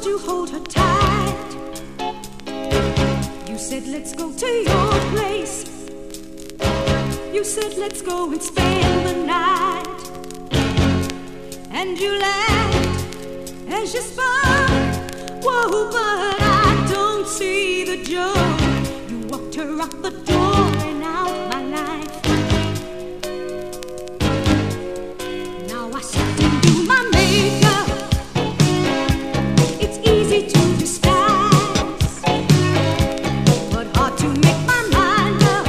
to hold her tight. You said let's go to your place. You said let's go and spend the night. And you laughed as you spoke. Whoa, but I don't see the joke. You walked her out the door and out my life. Now I sit and do my makeup. It's easy to disguise, but hard to make my mind up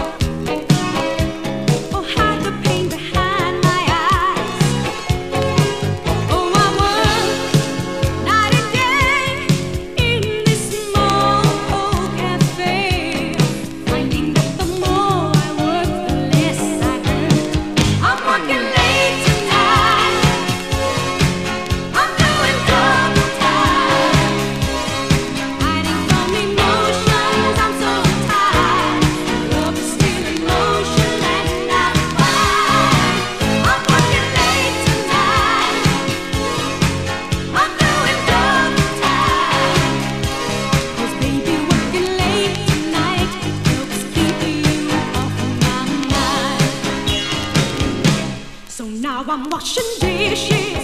or hide the pain behind my eyes. Oh, I work night and day in this small old cafe, finding that the more I work, the less I earn. I'm working late tonight. I'm doing double time, hiding from emotions. I'm so tired. Love is still in motion, and I'm fine. I'm working late tonight. I'm doing double time. 'Cause baby, working late tonight helps keep you off my mind. So now I'm washing dishes.